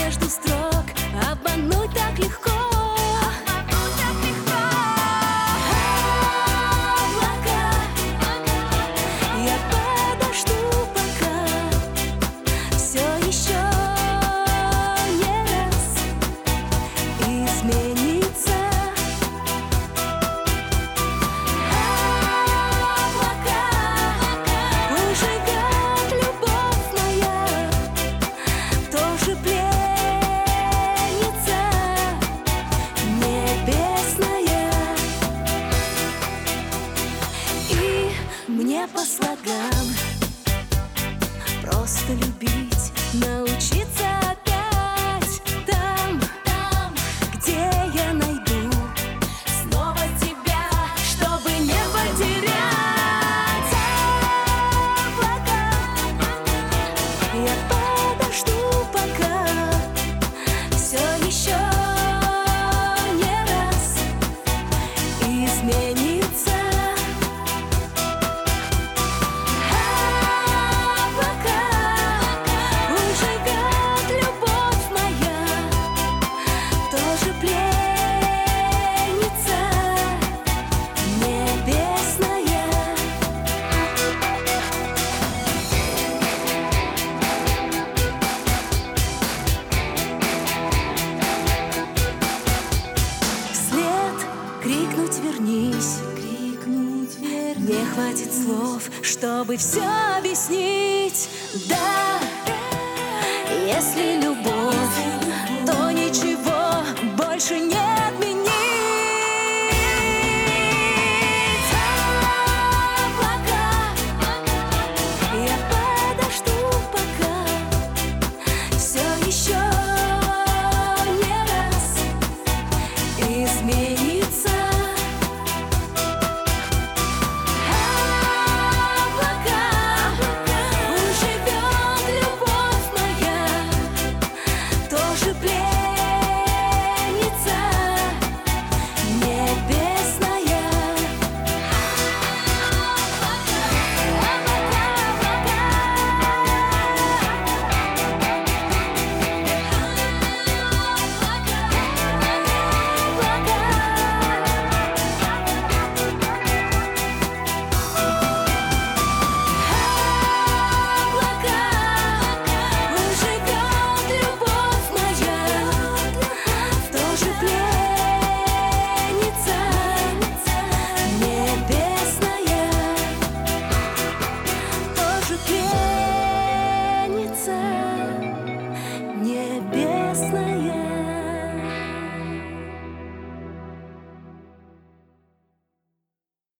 между строк обмануть так легко. Я подожду, пока все еще не раз изменится. Мне по слогам просто любить, научиться опять там, где я найду снова тебя, чтобы не потерять облака. Я подожду, пока все еще не раз изменится. Крикнуть вернись, не хватит слов, чтобы все объяснить. Да, если